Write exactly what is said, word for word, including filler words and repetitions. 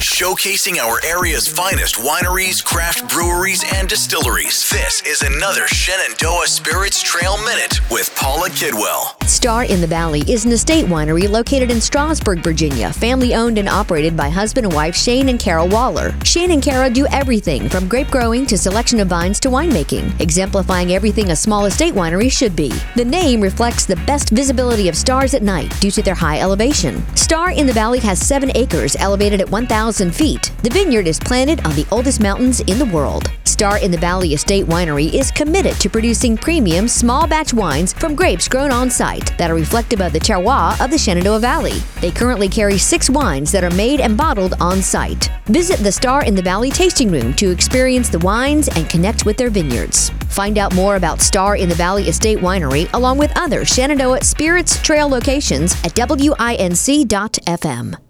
showcasing our area's finest wineries, craft breweries, and distilleries. This is another Shenandoah Spirits Trail Minute with Paula Kidwell. Star in the Valley is an estate winery located in Strasburg, Virginia, family owned and operated by husband and wife Shane and Kara Waller. Shane and Kara do everything from grape growing to selection of vines to winemaking, exemplifying everything a small estate winery should be. The name reflects the best visibility of stars at night due to their high elevation. Star in the Valley has seven acres elevated at one thousand feet. The vineyard is planted on the oldest mountains in the world. Star in the Valley Estate Winery is committed to producing premium small batch wines from grapes grown on site that are reflective of the terroir of the Shenandoah Valley. They currently carry six wines that are made and bottled on site. Visit the Star in the Valley tasting room to experience the wines and connect with their vineyards. Find out more about Star in the Valley Estate Winery along with other Shenandoah Spirits Trail locations at W I N C dot F M.